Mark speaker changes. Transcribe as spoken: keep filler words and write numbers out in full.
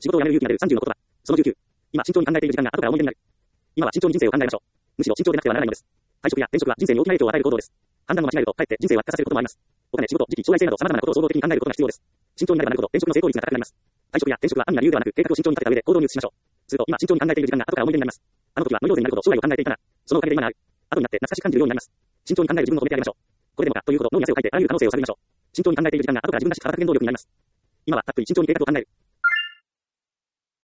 Speaker 1: 仕事を辞める勇気が出るさんじゅうの言葉。そのじゅうきゅう。今慎重に考えている時間が後から思い出になる。今は慎重に人生を考えましょう。むしろ慎重でなくてはならないのです。退職や転職は人生に大きな影響を与える行動です。判断を間違えると、かえって人生を悪化させることもあります。お金、仕事、時期、将来性など様々なことを総合的に考えることが必要です。慎重になればなるほど、転職の成功率が高くなります。退職や転職は安易な理由ではなく、計画を慎重に立てた上で行動に移しましょう。すると、今慎重に考えている時間が後から思い出になります。あの時は無用になるほど将来を考えていたな。そのおかげで今がある。後になって懐かしく感じるようになります。慎重に考える自分を止めてあげましょう。これでもかというほど脳に汗をかいてあらゆる可能性を探りましょう。慎重に考えている時間が後から自分らしく働く原動力になります。今はたっぷり慎重に計画を考える。